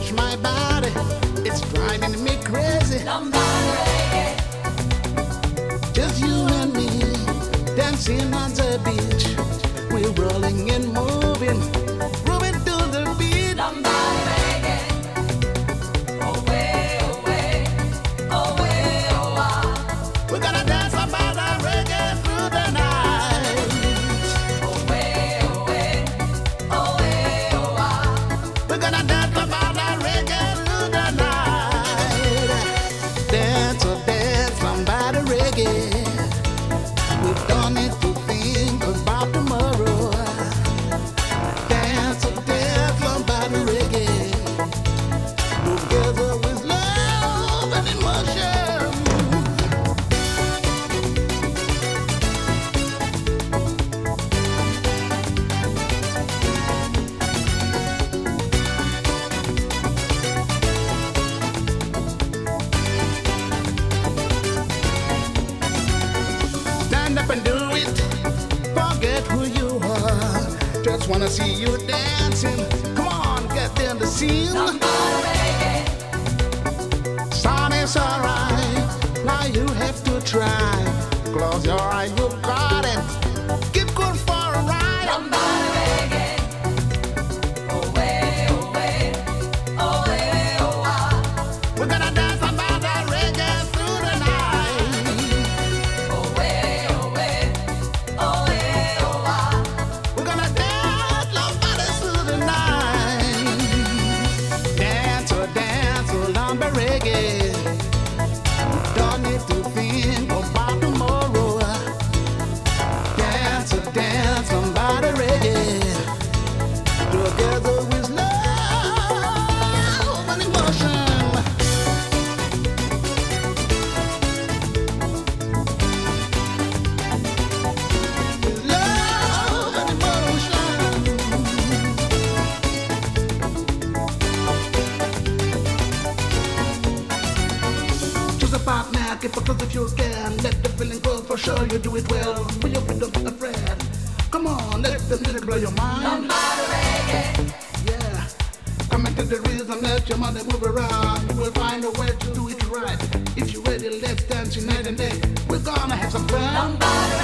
touch my body. It's driving me crazy. Lambada reggae. Just you and me dancing on the beach. We're rolling and moving, moving to the beat. Lambada reggae. Away, away, away, oh ah. We're gonna dance lambada reggae through the night. Away, away, away, oh ah. We're gonna dance lambada reggae through the night. Dance, oh dance lambada reggae. We've done it to think about tomorrow. Dance, oh dance lambada reggae. Together with love and emotion. Stand up and do it. Forget who you are. Just wanna see you dancing. Come on, get in the scene. Lambada reggae. Sun is alright. Now you have to try. Close your eyes, you got it. Keep going for a ride. Lambada reggae. Away, away, away, oh ah. We're gonna dance lambada reggae through the night. Away, away, away, oh ah. We're gonna dance lambada through the night. Dance, oh lamba reggae. Don't need to think about tomorrow. Dance, lambada reggae. Together with love and emotion. With love and emotion. Choose a partner, keep it close if you can. Let the feeling go, for sure you do it well. Will you be don't be afraid? Come on, let the music blow your mind. Lambada reggae. Yeah, come into the rhythm, let your money move around. You will find a way to do it right. If you're ready, let's dance night and day. We're gonna have some fun. Lambada